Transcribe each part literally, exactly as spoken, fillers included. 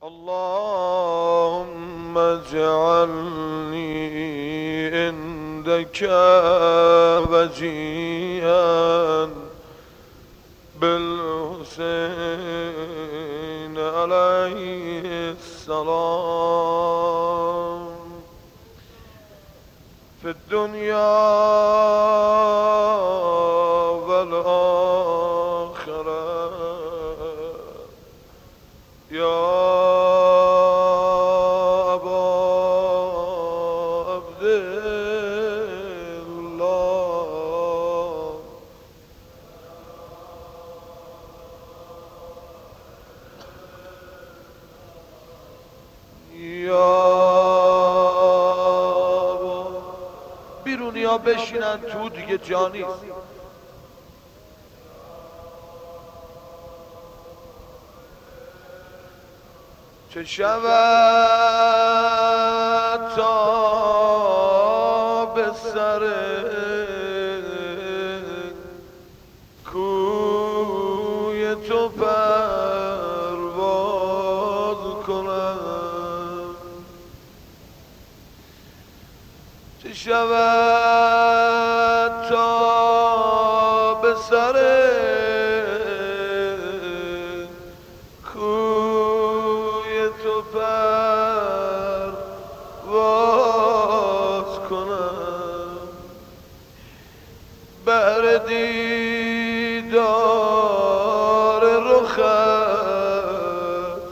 اللهم اجعلني عندك وجيها بالحسين عليه السلام في الدنيا والآخرة يا بیرونیا بشینن تو دیگه جانی چه شود تا به سر کوی تو پرواز کنم چه شود تا به سر کوی تو پرواز کنم بهر دیدار رخت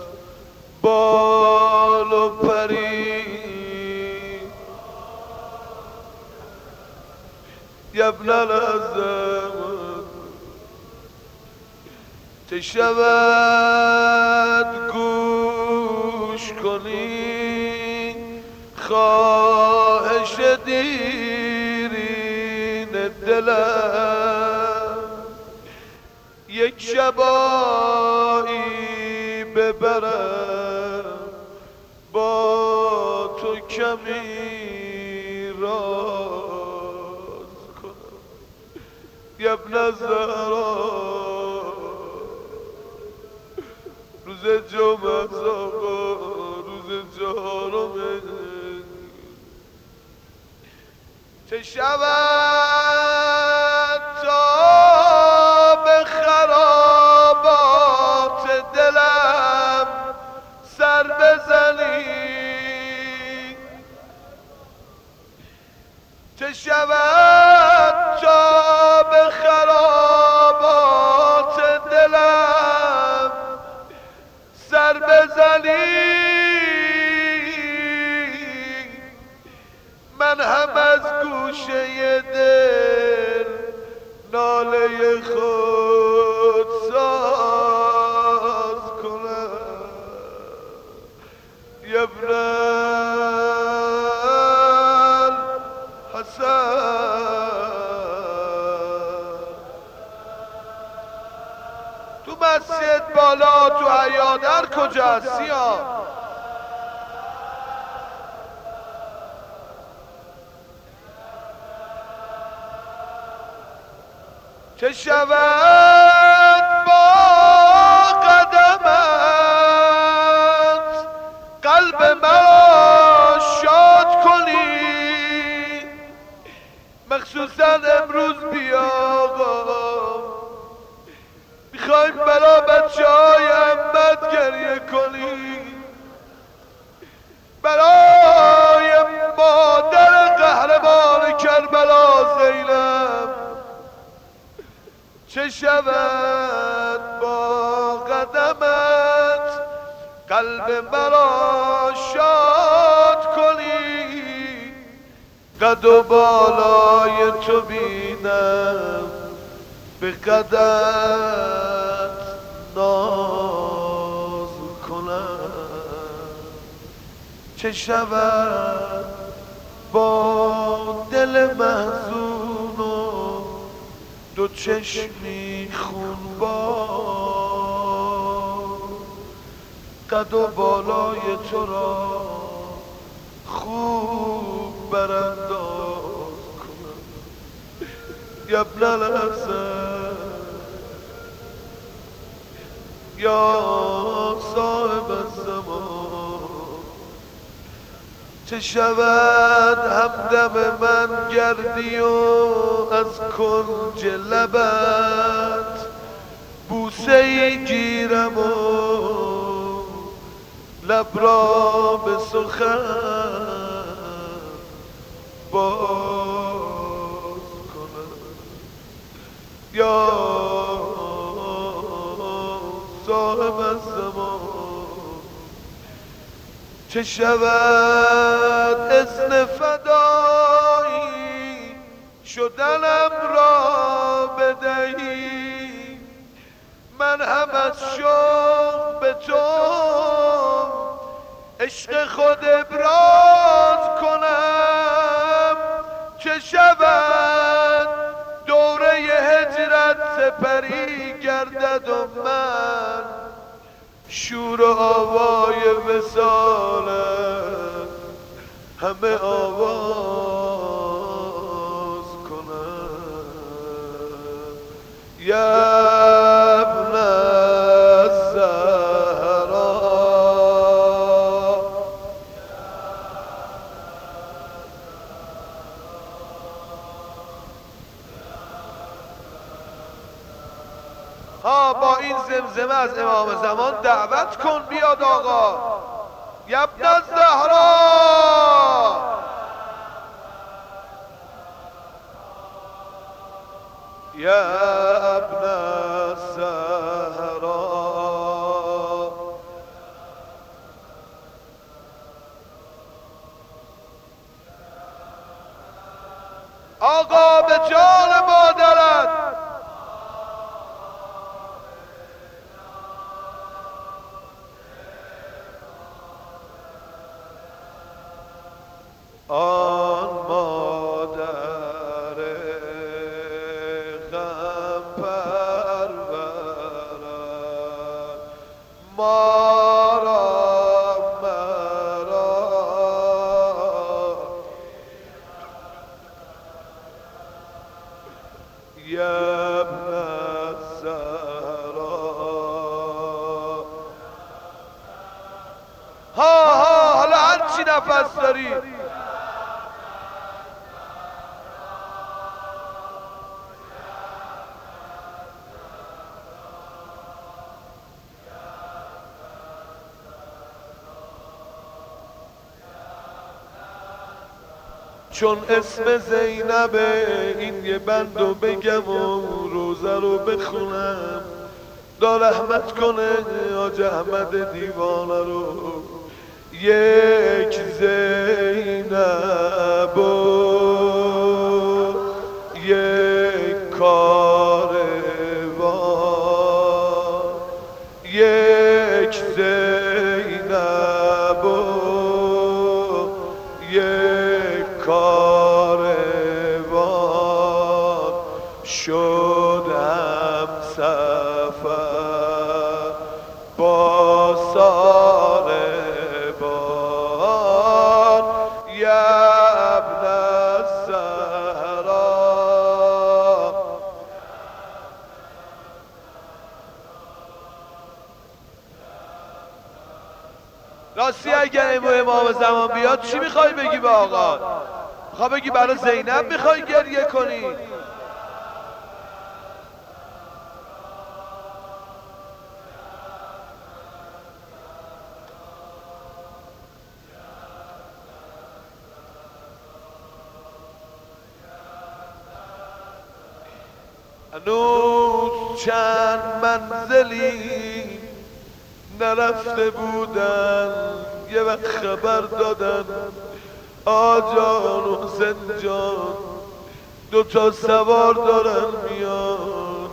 بال و پری ابن الازم چه شود گوش کنی خواهش دیرین دلم یک شبایی ببرم با تو کمی را یا ابن الزهرا روز جمعه آقا روز چهارمه چه شود تا به خرابات دلم سر بزنی چه شود تا به خرابات دلم سر بزنی من هم از گوشه دل ناله خود ساز کنم یا ابن تو مسجد بالا تو عیادر کجا هستی ها؟ چه شود با قدمت قلب مرا شاد کنی مخصوصا امروز بیا آقا میخوایم برا بچه های امت گریه کنی برای مادر قهرمان کربلا زینب چه شود با قدمت قلب مرا شاد کنی قد و بالای تو بینم به قدت ناز کنم چه شود با دل محزون و دو چشمی خونبار قد و بالای تو را خوب برانداز کنم یا ابن الحسن یا صاحب الزمان زمان چه شود همدم من گردی و از کنج لبت بوسه ای گیرم و لب را به سخن باز کنم یا صاحب الزمان چه شود اذن فدایی شدنم را بدهی من هم از شوق به تو عشق خود ابراز کنم چه شود دوره هجرت سپری گردد و من شور و آوای وصالت همه آواز کنم یا ابن الزهرا ها با این زمزمه از امام زمان دعوت کن بیاد آقا یا ابن الزهرا یا ابن الزهرا آقا به جان مادرت آن مادر غم پرورد ما را مرا یا ابن الزهرا ها ها حالا هرچی نفس داری چون اسم زینبه این یه بندو بگم و روزه رو بخونم دا رحمت کنه حاج احمد دیوانه رو یک زینب و یک کاروان یک زینب و یک کاروان شدم سفر با ساربان یا ابن الزهرا راستی اگر امام زمان بیاد چی میخوای بگی به آقا؟ میخوای بگی برای زینب میخوای گریه کنی؟ هنوز چند منزلی نرفته بودن یه وقت خبر دادن آجان و حسین جان دوتا سوار دارن میان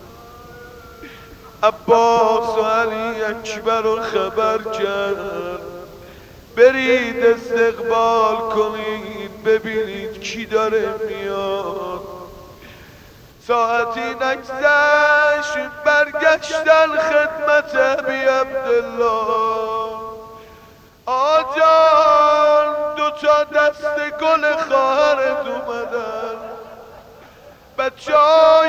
عباس و علی اکبر رو خبر کرد برید استقبال کنید ببینید کی داره میاد ساعتی نگذشت برگشتن خدمت ابی عبدالله آجان دوتا دست گل خواهرت اومدن بچه های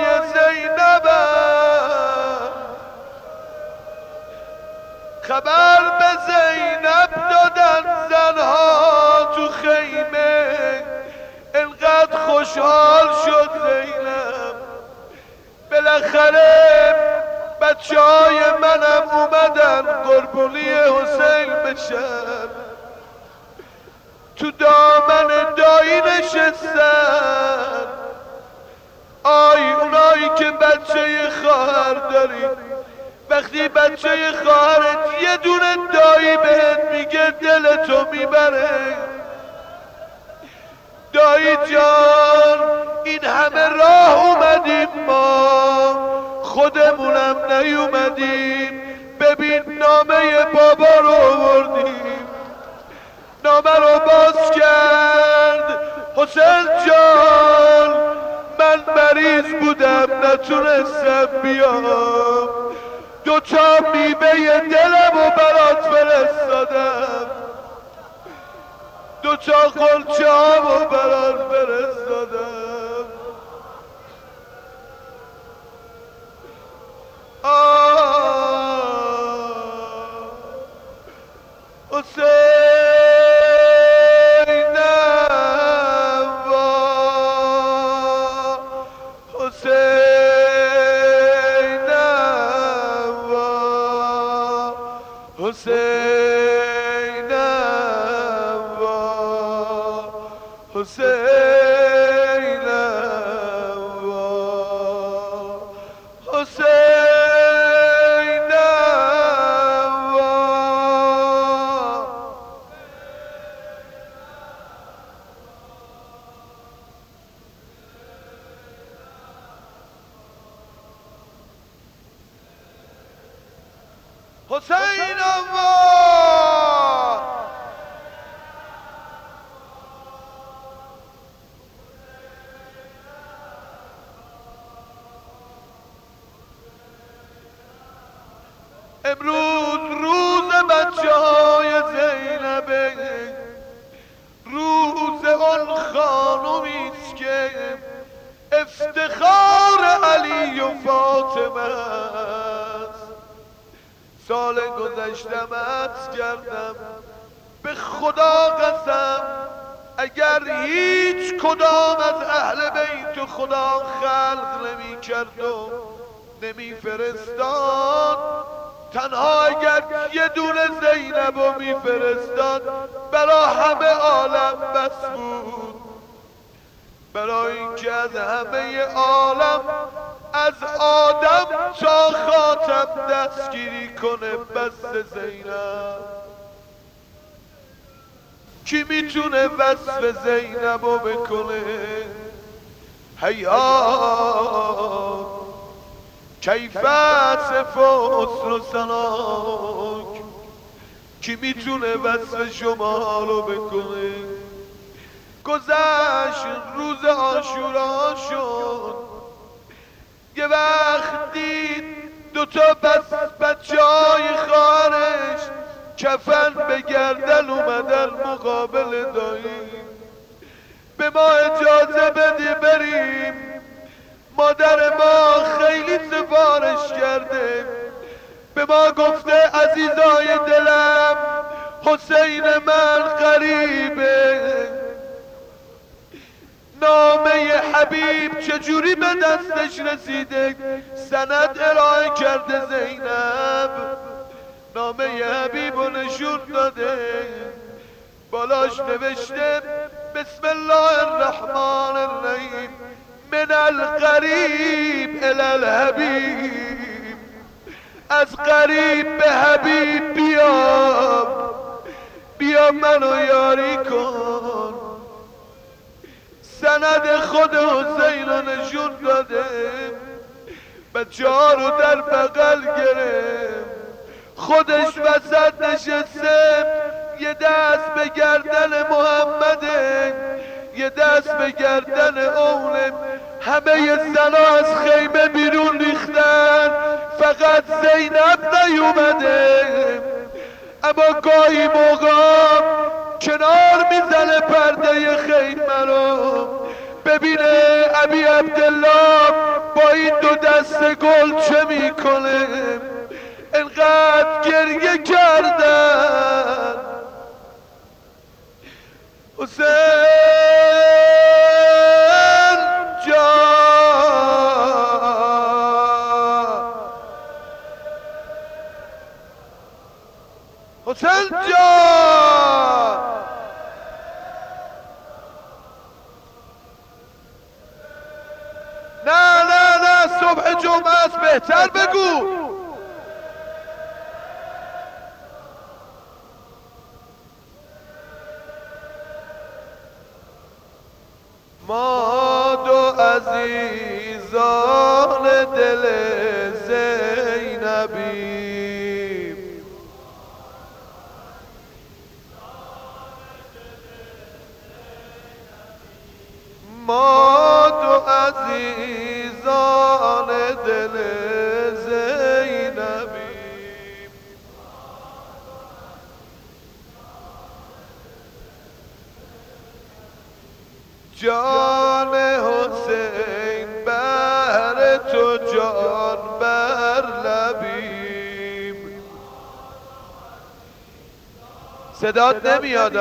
زینبم خبر به زینب خوشحال شد زینب بالاخره بچه های منم اومدن قربونی حسین بشن تو دامن دایی نشستن آی اونایی که بچه خواهر دارید وقتی بچه خواهرت یه دونه دایی بهت میگه دلتو میبره دایی جان این همه راه اومدیم ما خودمونم نیومدیم ببین نامه بابا رو آوردیم نامه رو باز کرد حسین جان من مریض بودم نتونستم بیام دوتا میوه دلم و برات فرستادم دوتا قلچه هم و برات فرستادم آه حسینم وا حسینم وا حسینم وا حسینم وا حسینم وا حسینم وا امروز روز بچه های زینبه روز اون خانومیست که افتخار علی و فاطمه است سال گذشتم عطس کردم به خدا قسم اگر هیچ کدام از اهل بیت خدا خلق نمی کرد و نمی فرستاد تنها اگر یه دونه زینب رو می فرستاد برا همه عالم بس بود برای اینکه از همه عالم از آدم تا خاتم دستگیری کنه بس زینب کی میتونه وصف زینب رو بکنه حیات کیف صف و حسن و سناک کی میتونه وصف شما رو بکنه گذشت روز عاشورا شد یه وقت دید دوتا بس بچه های خواهرش کفن به گردن اومدن مقابل دایی به ما اجازه بده بریم مادر ما خیلی سفارش کرده به ما گفته عزیزای دلم حسین من غریبه نامه حبیب چجوری به دستش رسیده سند ارائه کرده زینب نامه حبیب رو نشون داده بالاش نوشته بسم الله الرحمن الرحیم من القریب الی الحبیب از قریب به حبیب بیا بیا منو یاری کن سند خود حسین رو نشون داده بچه ها رو در بغل گرفت خودش وسط نشسته یه دست به گردن محمده یه دست به گردن اونه همه زنا از خیمه بیرون ریختن فقط زینب نیومده اما گاهی موقع کنار میزنه پرده خیمه رو ببینه ابی عبدالله با این دو دست گل چه میکنه انقدر گریه کردن حسین حسین جان نه نه نه صبح جمعه است بهتر بگو. ما دو عزیزان دل زینبیم، ما دو عزیزان دل زینبیم، جان حسین بر تو جان بر لبیم. صدات نمیاد.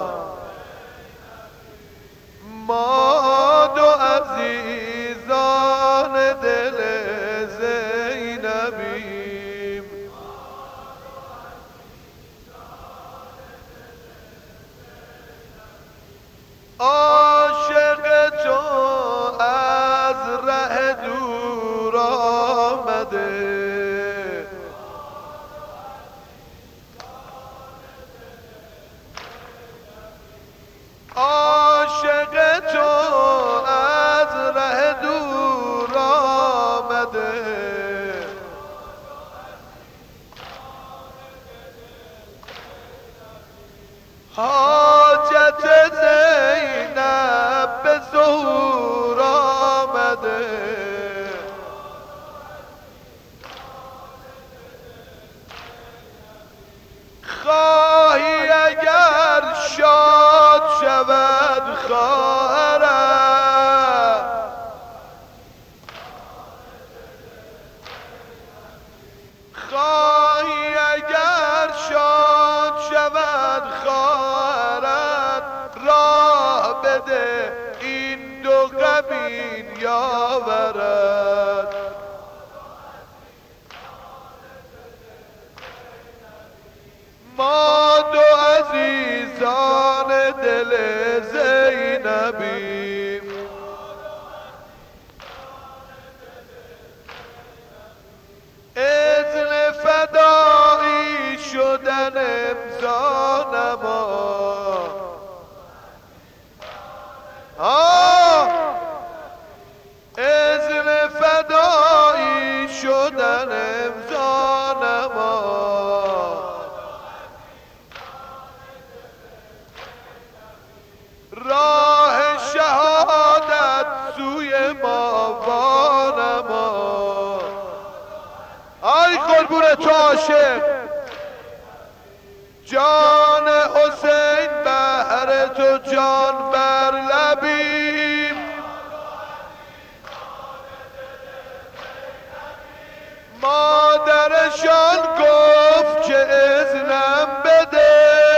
ما دو عزیزان دل زینبیم، عاشق تو از ره دور آمده، عاشق تو از ره دور آمده، حاجت زینب به ظهور آمده، خواهی اگر شاد شود خواهرم، خواهی اگر شاد شود خواهرت، راه بده این دو قبیل یاورد. ما دو عزیزان دل زینبیم، اذن فدایی شدن امضا نما، اذن فدایی شدن امضا نما، راه شهادت سوی ما وانما. آی قربون تو عاشق، جان حسین بهر تو جان بر لبیم، مادرشان گفت که اذنم بده،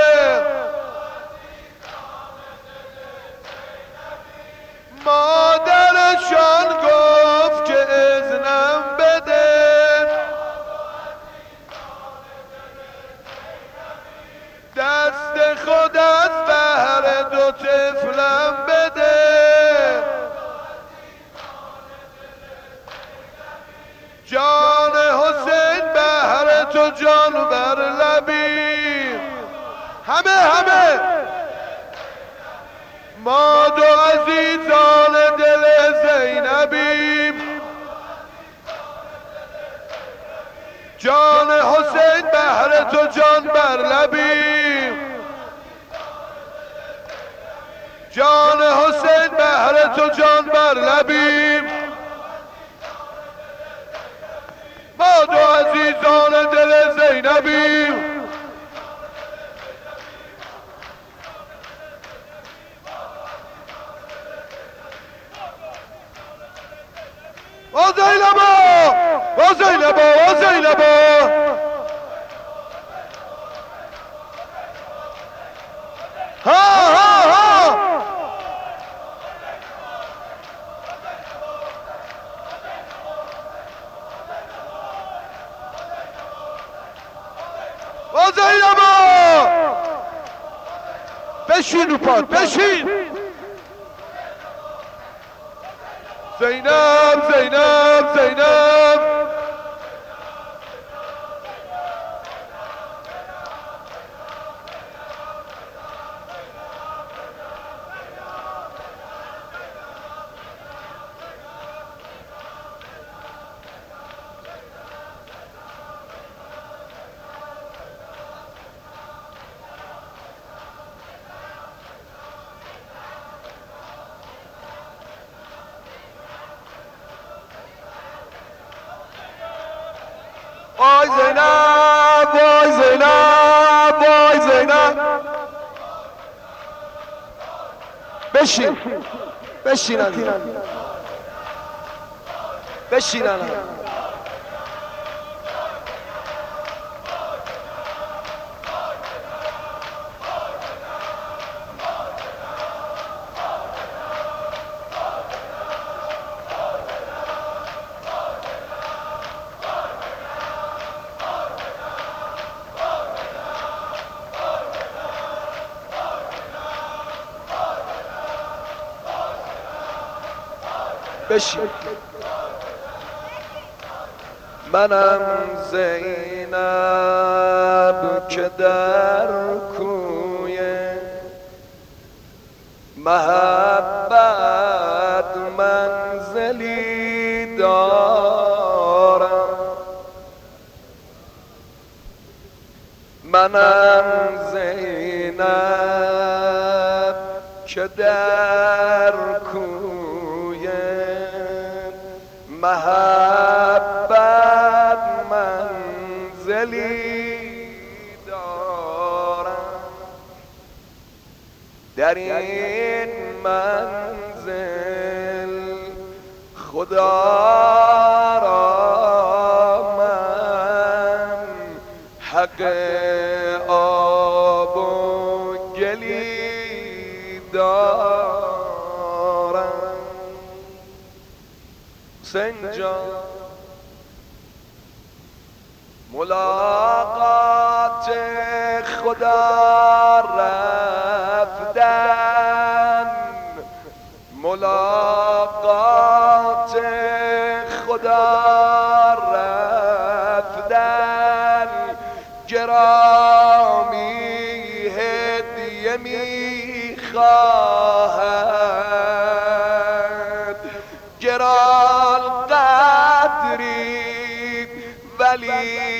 مادرشان گفت که اذنم بده، دست خودت بهر دو طفلم بده، جان حسین بهر تو جان بر لبیم. همه همه ما دو عزیزان دل زینبیم، جان حسین بهر تو جان بر لبیم، جان حسین بهر تو جان بر لبیم، ما دو عزیزان دل زینبیم. و زینبا و زینبا و زینبا ها ها ها و زینبا بشین رو پات بشین. زینب زینب زینب وای زینب وای زینب وای زینب بشین بشین عزیزم بشین الان بشین. منم زینب که در کوی محبت منزلی دارم. منم زینب که در کوی محبت منزلی دارم. در این منزل خدا را من حق آب و گلی دارم. حسین جان ملاقات خدا رفتن، ملاقات خدا رفتن گرامی هدیه میخواهد. گران قدری ولی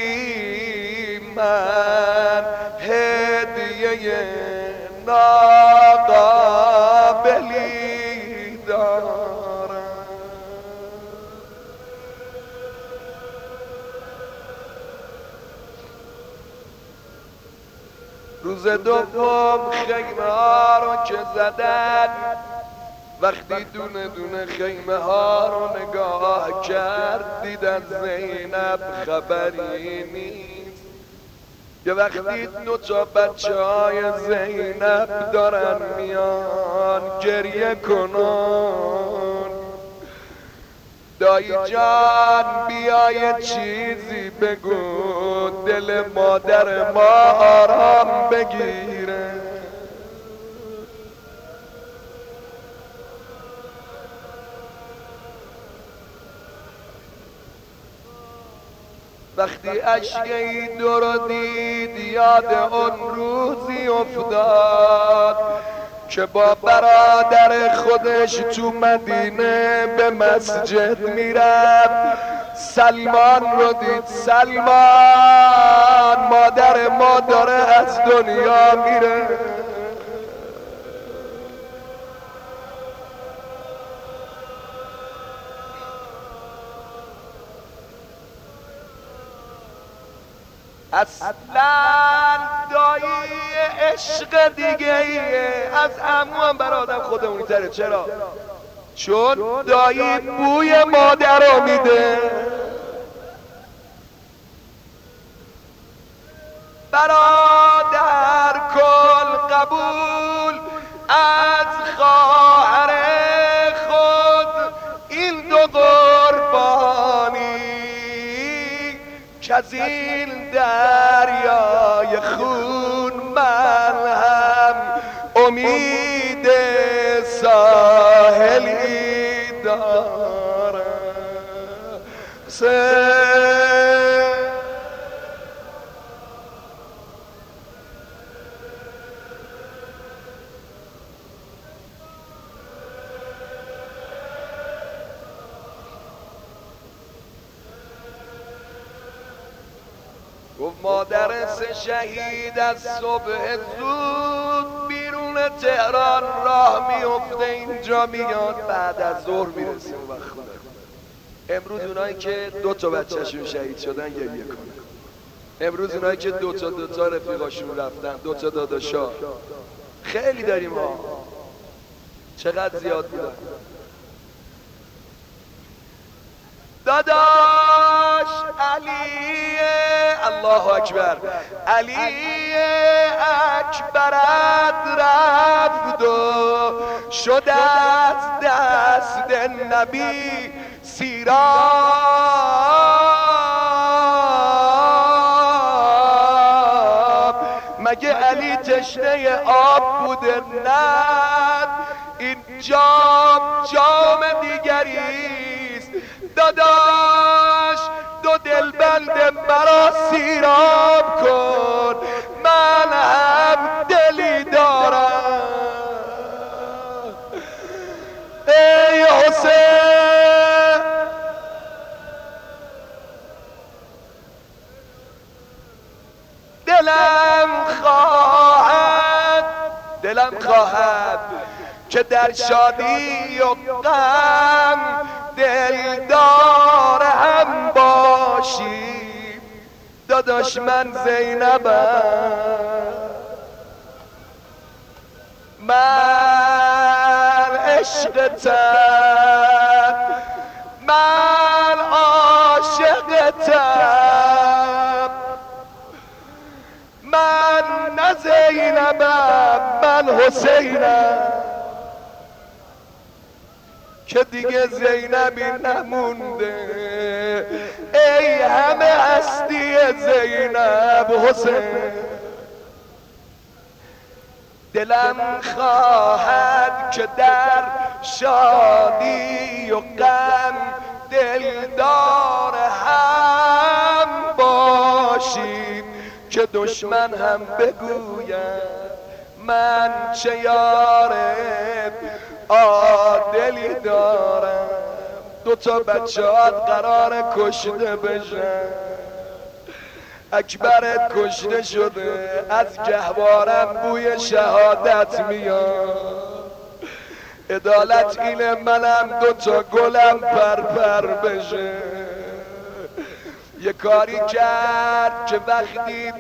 من هدیه ناقابلی دارم. روز دوم خیمه ها رو که زدن، وقتی دونه دونه خیمه ها رو نگاه کرد دیدن زینب خبری نیست. یه وقتی دو تا بچه های زینب دارن میان گریه کنن، دایی جان بیای چیزی بگو دل مادر ما آرام بگیره. وقتی اشکی دور دید یاد اون روزی افتاد که با برادر خودش تو مدینه به مسجد میرفت. سلمان رو دید، سلمان مادر ما داره از دنیا میره. اصلا دایی عشق دیگه ایه از عمو هم برادر خودمونی تره. چرا؟ چون دایی بوی مادر رو میده. برادر کل قبول از خواهر خود این دو قربانی که از این دریای خون من هم امید ساحلی دارم. گفت مادر سه شهید از صبح زود بیرون تهران راه میفته، اینجا میاد بعد از ظهر میرسه اون وقت خونه. امروز اونایی که دو تا بچه‌شون شهید شدن گریه کنن. امروز اونایی که دو تا دو تا رفیقاشون رفتن، دو تا داداشا خیلی داریم ها، چقدر زیاد بودن. داداش علی الله اکبر، علی اکبرت رفت و شد از دست نبی سیراب. مگه علی تشنه آب بوده؟ نه، این جام جام دیگریست. داداش دو دل بند مرا سیراب کن، من هم دلی دارم. ای حسین دلم خواهد دلم خواهد که در شادی و غم دلدار هم باشیم. داداش من زینبم، من عشقتم، من عاشقتم، من نه زینبم من حسینم، که دیگه زینبی نمونده. ای همه هستی زینب حسین، دلم خواهد که در شادی و غم دلدار هم باشیم، که دشمن هم بگوید من چه یار عادلی دارم. دو تا بچه‌هات قرار کشته بشن، اکبرت کشته شده، از گهوارم بوی شهادت میاد. عدالت اینه منم دو تا گلم پرپر بشه. یه کاری کرد که وقتی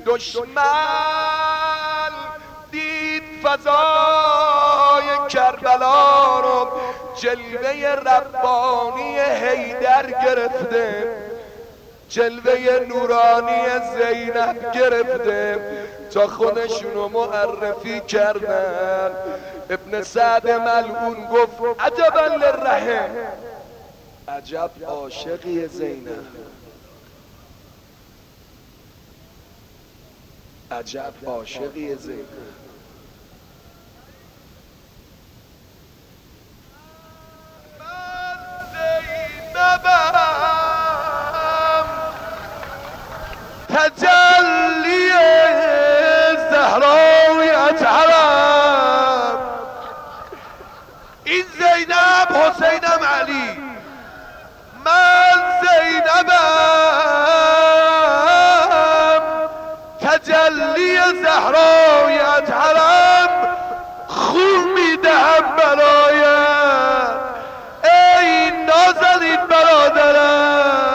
دشمن دید فضای کربلا رو جلوه ربانی حیدر گرفته، جلوه نورانی زینب گرفته، تا خودشونو معرفی کردن. ابن سعد ملعون گفت عجبا للرحم، عجب عاشقی زینب، عجب عاشقی زینب. تجلی زهرایت حرم، این زینب حسینم علی، من زینبم تجلی زهرایت حرم، خون میدهم برایت ای نازنین برادرم.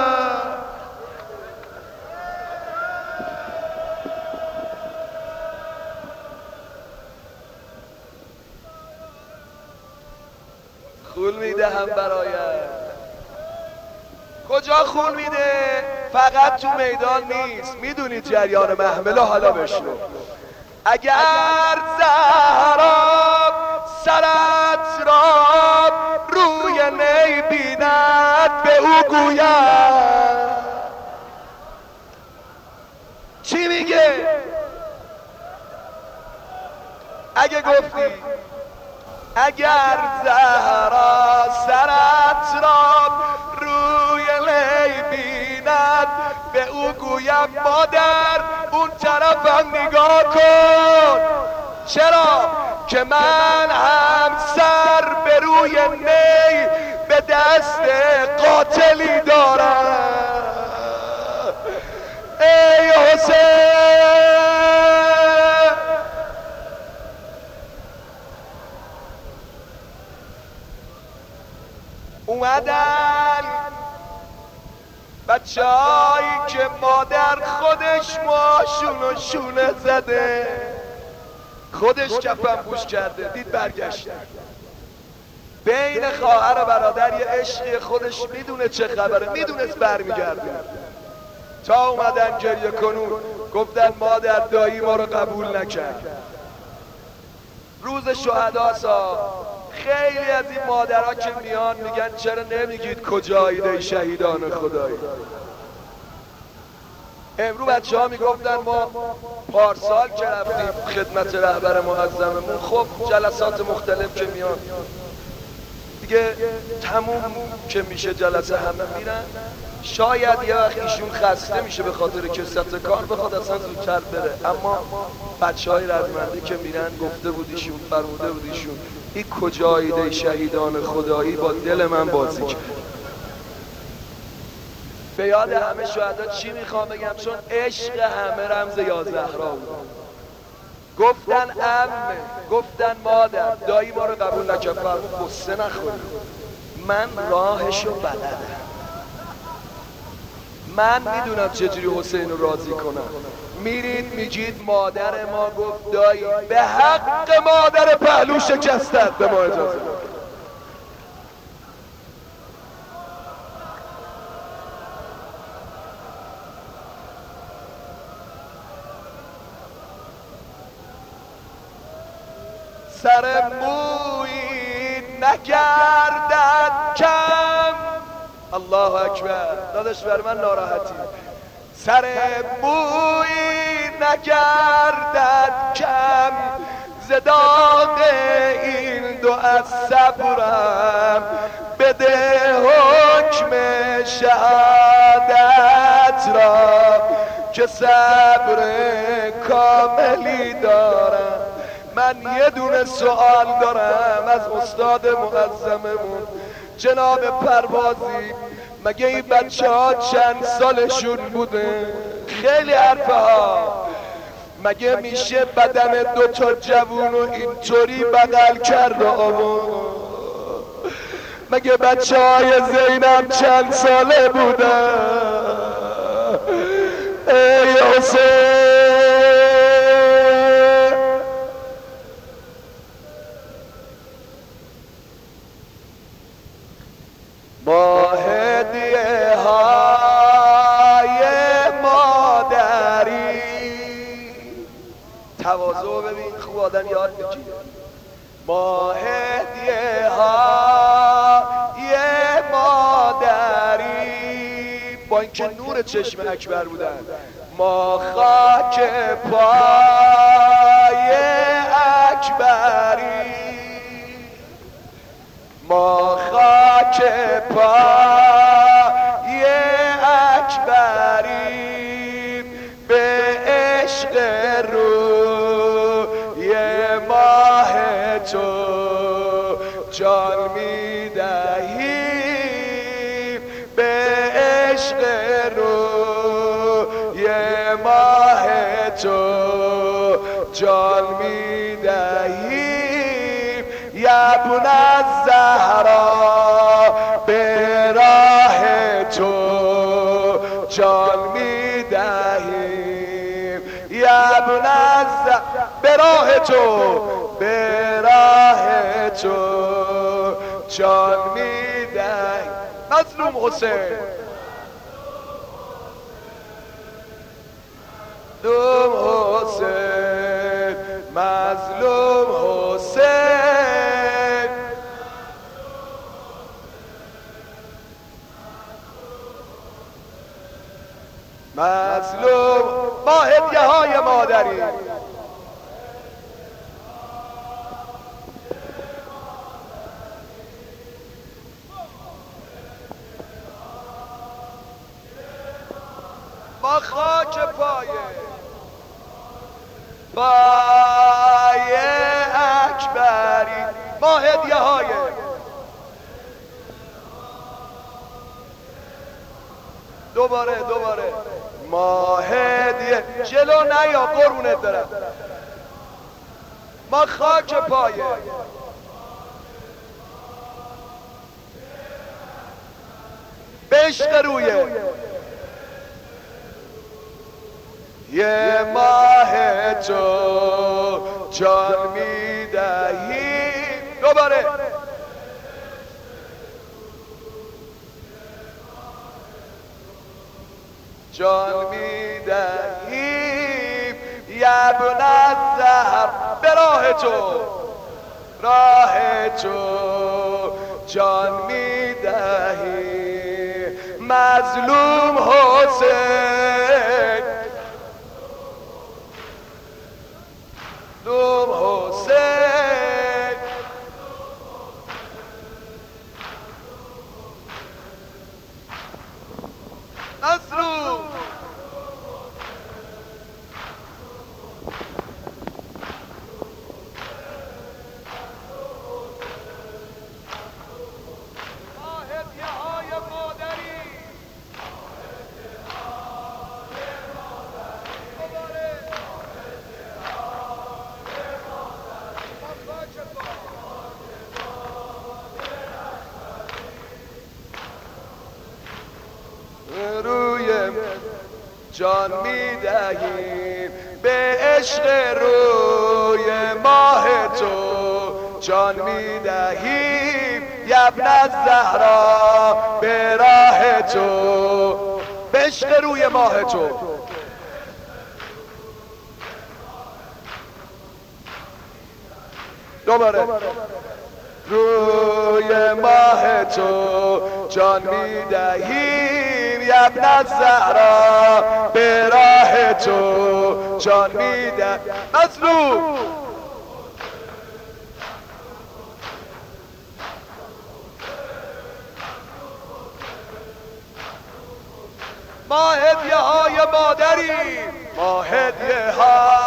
خون میدهم برایت. کجا خون میده؟ فقط تو میدان نیست، میدونید جریان محمله. حالا بشنو. اگر زهرا سرت را روی نی بیند، به او گوید چی میگه؟ اگه گفتی اگر زهرا سرت را روی لی بیند به او گویم مادر اون طرفم نگاه کن. چرا که من هم سر به روی نی به دست قاتلی دارم. ای حسین اومدن بچه هایی که مادر خودش ماشون و شونه زده، خودش کفن پوش کرده، دید برگشتن. بین خواهر و برادر یه عشقی خودش میدونه چه خبره، میدونست برمیگرده. تا اومدن گریه کنون گفتن مادر دایی ما رو قبول نکرد. روز شهداسا خیلی از این مادرها که میان میگن چرا نمیگید کجایید ای شهیدان خدایی. امروز بچه ها میگفتن ما پارسال که رفتیم خدمت رهبر معظممون، خب جلسات مختلف که میان دیگه تموم که میشه جلسه همه میرن، شاید یه وقت ایشون خسته میشه به خاطر کثرت کار بخواد اصلا زودتر بره، اما بچه های رزمنده که میرن گفته بودیشون فرموده بودیشون این کجایید ای شهیدان خدایی با دل من بازی کرد. به یاد همه شهدا چی میخوام بگم، چون عشق همه رمز یا زهرا بود. گفتن عمه، گفتن مادر، دایی ما رو قبول نکرد. فرمود قصه نخورید، من راهشو بلدم، من میدونم چجوری حسین رو راضی کنم. میرید میگید مادر ما گفت دایی به حق مادر پهلو شکستت به ما اجازه. سر مویی نگردد کم. الله اکبر. داداش بر من ناراحتی. سر مویی نگردد کم ز داغ این دو از صبرم، بده حکم شهادت را که صبر کاملی دارم. من یه دونه سوال دارم از استاد معظممون جناب پروازی، مگه این بچه ها چند سالشون بوده؟ خیلی حرفه ها. مگه میشه بدن دوتا جوون و اینطوری بغل کرد و آورد؟ مگه بچه های زینب چند ساله بودن؟ ای حسین با هدیه های مادری، تواضع ببین خوب آدم یاد میگیره. با هدیه های مادری، با اینکه نور چشم اکبر بودن، ما خاک پای اکبری، ما خاک پای اکبری، به عشق روی ماه تو جان میدهیم، به عشق روی ماه تو جان میدهیم. یبن الزهرا به راه تو جان میدهیم، یبن الزهرا به راه تو، به راه تو جان میدهیم. مظلوم حسین، مظلوم حسین، مظلوم حسین، مظلوم. ما هدیه های مادری دوباره دوباره ما هدیه جلو نیا قربونت برم ما خاک پایه به عشق رویه یه ماه تو جان میدهی دوباره جان میدهیم یبن الزهر به راه تو راه تو جان میدهیم مظلوم حسین مظلوم حسین مظلوم جان میدهیم به عشق روی ماه تو جان میدهیم یبن الزهرا به راه تو به عشق روی ماه تو دوباره روی ماه تو جان میدهیم یبن الزهرا به راه تو جان میدهیم مظلوم ما هدیه های مادری ما هدیه ها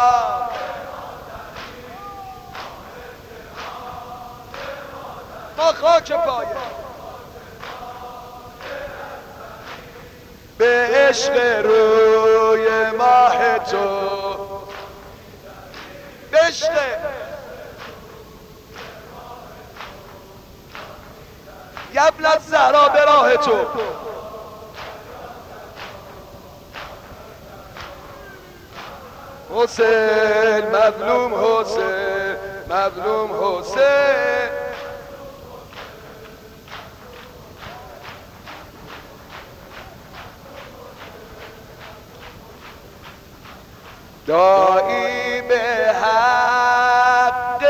ما خاک پایه به عشق روی ماه تو به عشق یبن الزهرا به راه تو حسین مظلوم حسین مظلوم حسین دایی به حق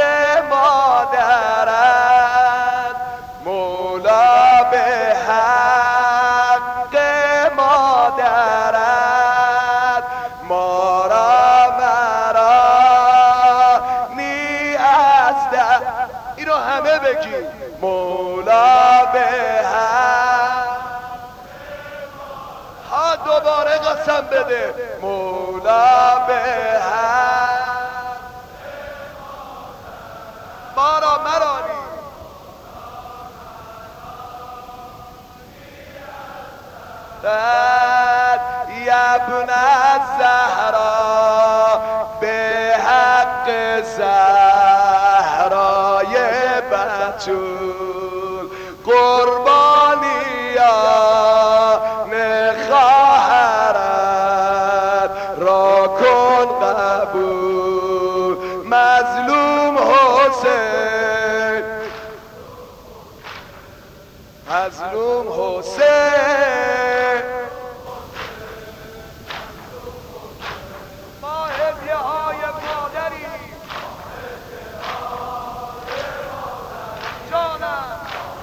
مادرت مولا به حق مادرت ما را مرا نی از در اینو همه بگی مولا به حق ها دوباره قسم بده مولا به حق ما را مرانی یبن الزهرا به حق زهرای بتول قربانیان خواهرت را کن قبول مظلوم حسین مظلوم حسین ما هدیه های مادری جانم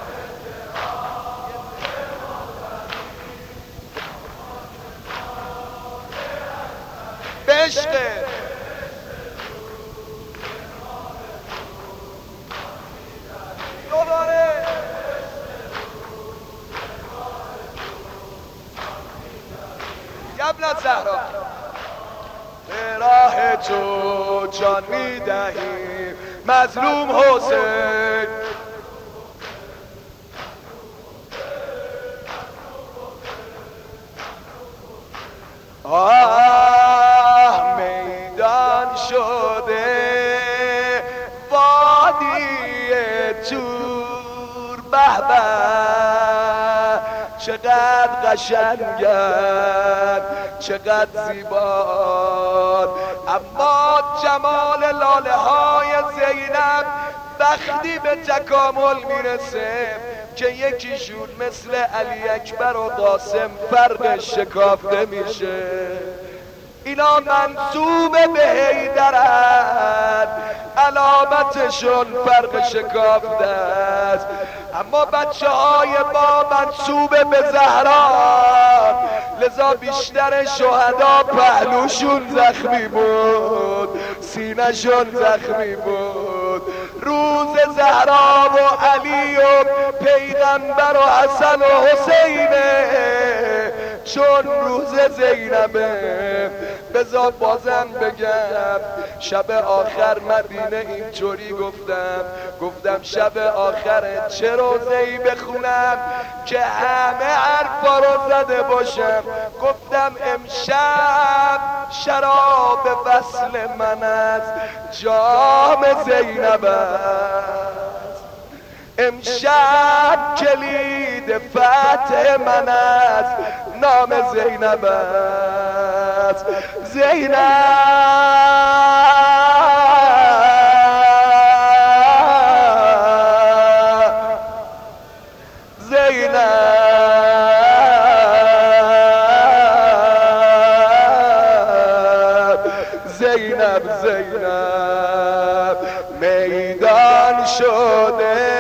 به عشق دوباره یبن الزهرا به راه تو جان میدهیم مظلوم حسین آه میدان شده وادی تور، به به چقدر قشنگن چقدر زیبان، اما جمال لاله های زینب وقتی به تکامل میرسه که یکیشون مثل علی اکبر و قاسم فرق شکافته میشه. اینا منصوب به حیدرن، علامتشون فرق شکافته است، اما بچه های ما منصوب به زهران، لذا بیشتر شهدا پهلوشون زخمی بود، سینه‌شون زخمی بود. روز زهرا و علی و پیغمبر و حسن و حسینه، چون روز زینبه. بذار بازم بگم شب آخر مدینه اینطوری گفتم، گفتم شب آخر چه روزه‌ای بخونم که همه حرفا رو زده باشم. گفتم امشب شراب وصل من است، جام زینب است، امشب کلید فتح من است، نام زینب است. زینب زینب زینب میدان شده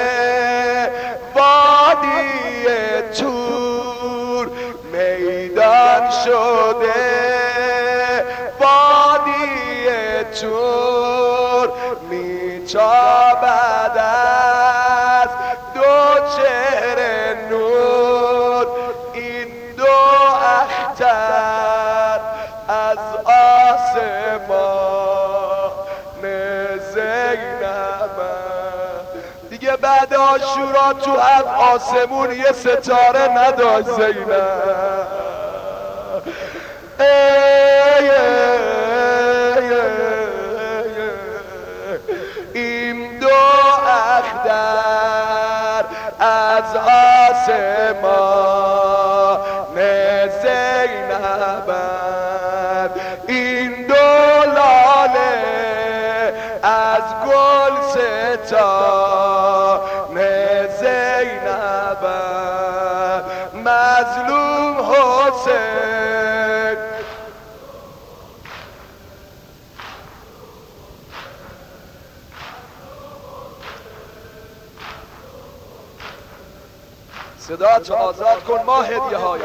وادی تور، میدان شده وادی تور، میتابد از دو چهره نور، این دو اختر از آسمان زینب. دیگه بعد عاشورا تو هفت آسمون یه ستاره نداشت زینب. ای ای ای این دو اختر از آسمان زینب، این دو لاله از گل ستان زینب، مظلوم حسین. صدا تو آزاد کن ما هدیه های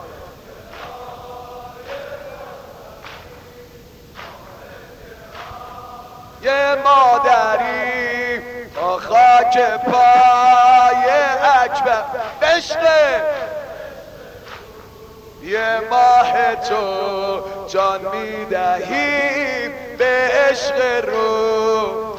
یه مادری تا خاک پای اکبر بشته، یه ماه تو جان میدهی به عشق رو،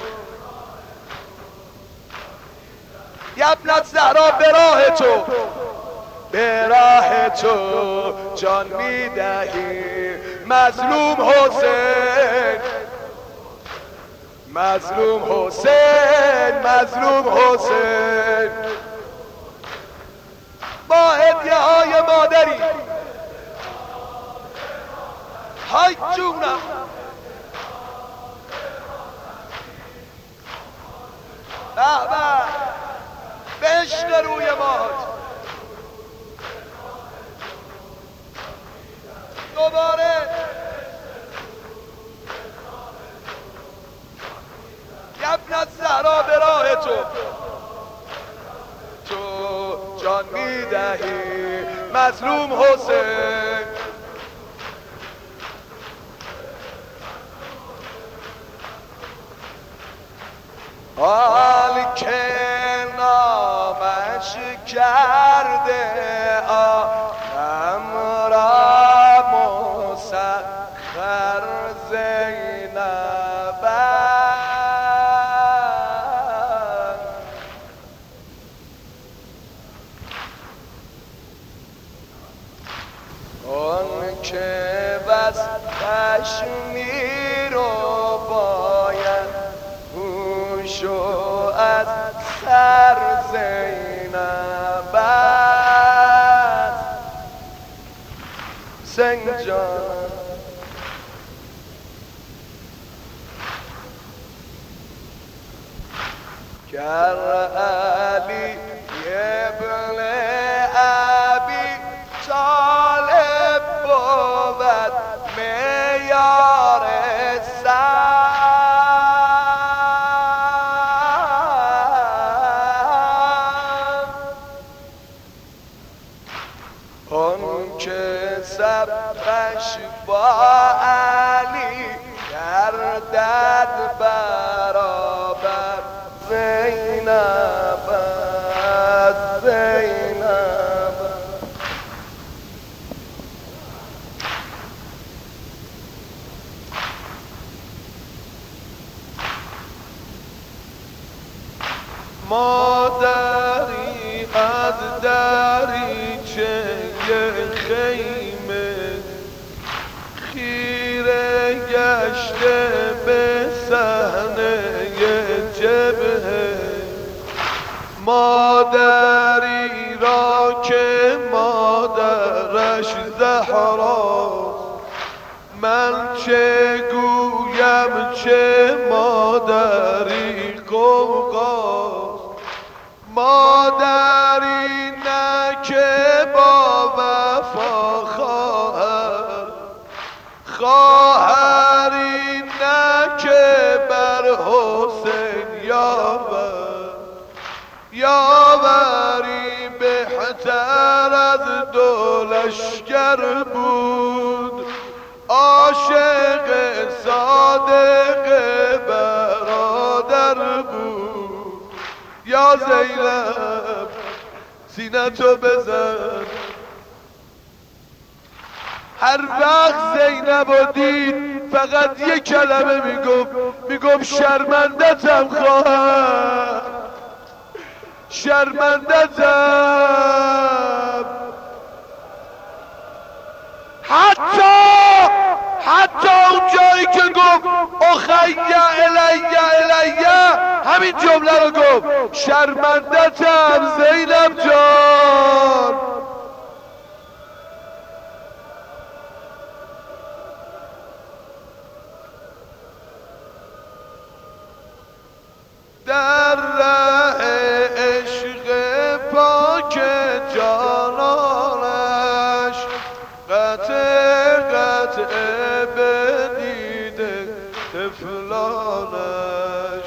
یبنت زهرا به راه تو، به راه تو جان میدهی. مظلوم حسین، مظلوم حسین، مظلوم حسین. با هدیه های مادری های جونم، به به به عشق روی ماد. دوباره یبنت زهرا به راه تو، تو جان میدهی. مظلوم حسین، حال که نامش کرده آدم را مسخر زینب، اون که شو از سر زینب است حسین جان گر علی ابن ابی طالب بود معیار سر اون که صبرش با علی گردد برابر زینب زینب مادری از دریچه خیمه خیره گشته به صحنه جبهه مادری را که مادرش زهراست من چه گویم چه مادری غوغاست مادری نه که با وفا خواهر خواهری نه که بر حسین یاور یاوری بهتر از دو لشکر بود عاشق صادق برادر بود یا زینب سینه‌تو بزن هر وقت زینب رو دید فقط یک کلمه میگفت میگفت شرمندتم خواهم شرمندتم حتی حتی اون جایی که گفت اخی الی الی همین جمله رو گفت شرمندتم زینب جان در ره عشق پاک جانانش قطع قطع بدیده طفلانش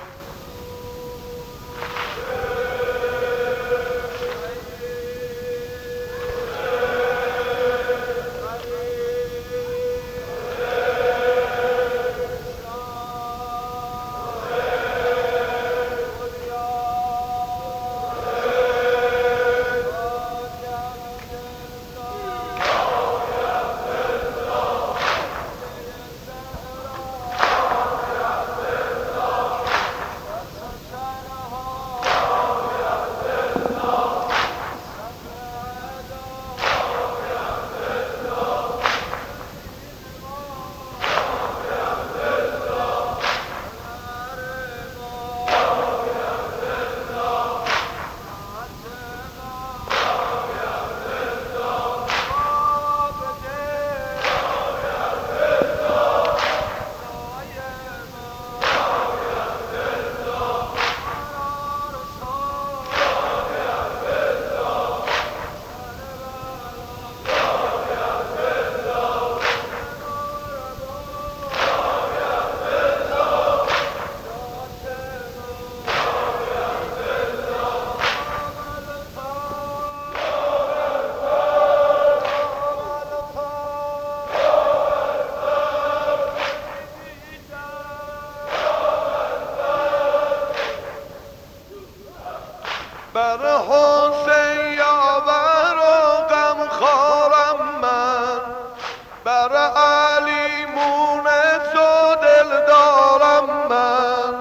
بر حسین یاور و غم خارم من بر علی مونس و دل دارم من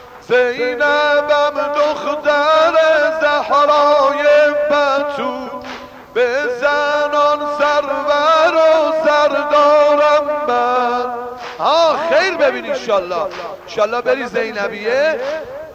زینبم دختر زهرای بتول به زنان سرور و سردارم من. ها خیر ببین انشالله انشالله بری زینبیه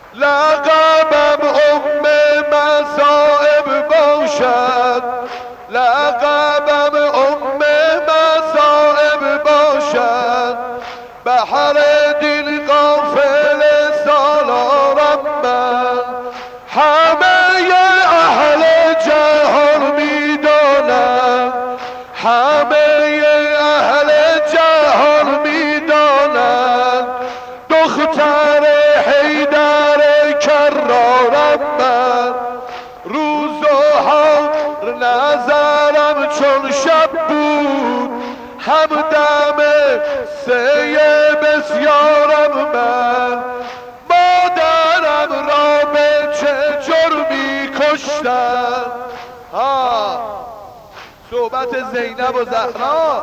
لقبم ام مصائب باشد، لقبم ام مصائب باشد، بحر دین قافل سالارم من. همه اهل جهان میدانند، همه اهل جهان میدانند، دختر حیدر کرارم من. روز و هر نظرم چون شب بود، همدم سه بسیارم من. مادرم را به چه جرمی کشتن؟ ها صحبت زینب و زهرا.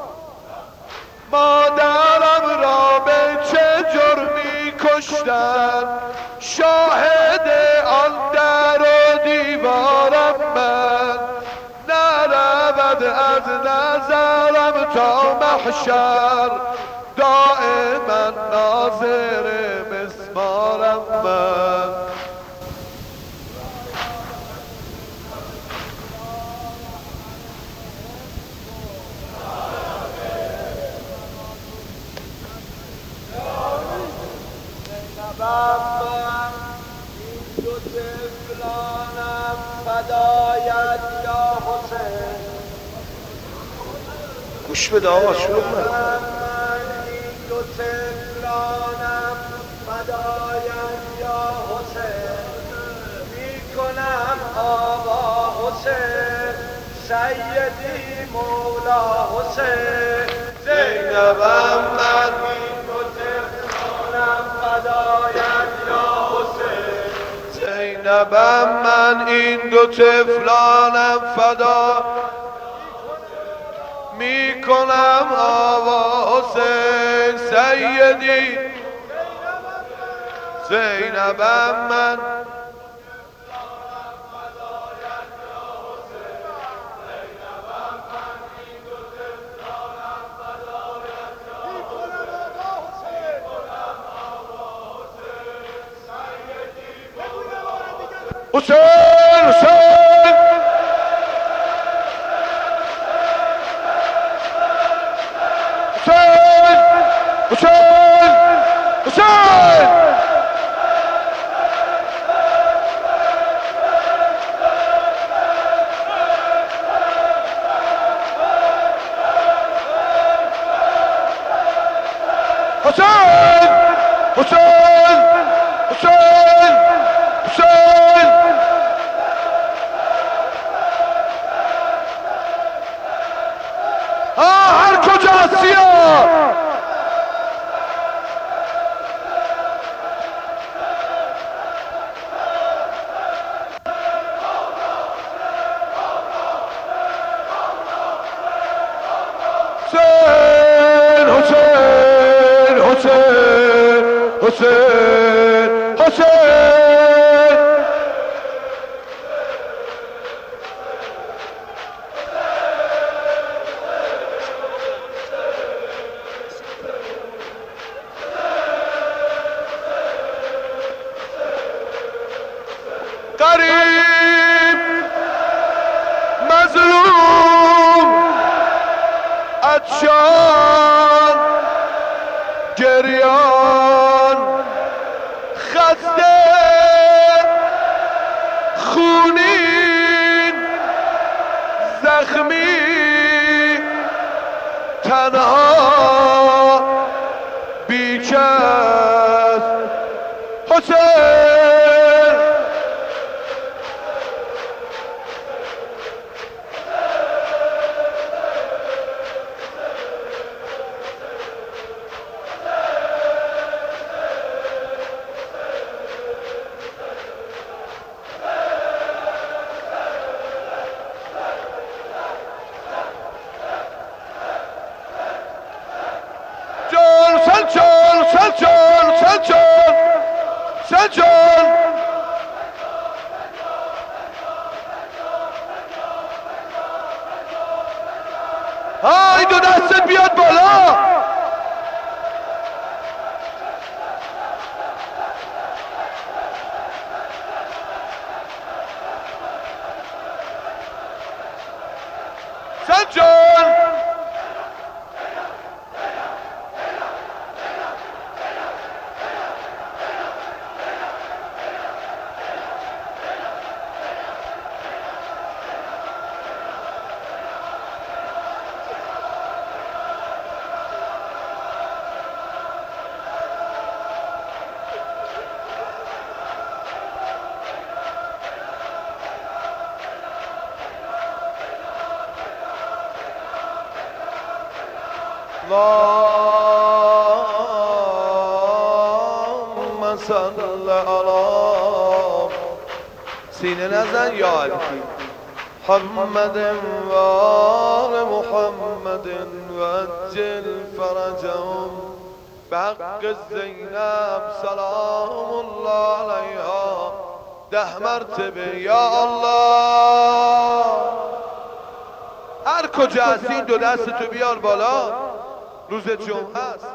مادرم را به چه جرمی کشتن؟ شاهد آن در و دیوارم من. نرود از نظرم تا محشر، دائما ناظر مسمارم من. این دو طفلانم فدایت یا حسین. گوش بده آقا شروع کن. این دو طفلانم فدایت یا حسین، میکنم آقا حسین، سیدی مولا حسین. زینبم من این دو طفلانم فدایت یا حسین، زینبم من این دو طفلانم فدا میکنم آقا حسین. سیدی زینبم من حسین حسین حسین حسین حسین. حسین حسین حسین حسین. آه هر کجا هستی حسین حسین حسین حسین. غریب مظلوم عطشان گریان خسته خونین زخمی تنها بیکس حسین. سلجان سلجان سلجان سلجان. های دو دستت بیاد بالا. اللهم صل علی سینه نزن یا علی محمد و آل محمد و عجل فرجهم بحق زینب سلام الله علیها ده مرتبه یا الله. هر کجا هستی دو دست تو بیار بالا، روز جمعه است.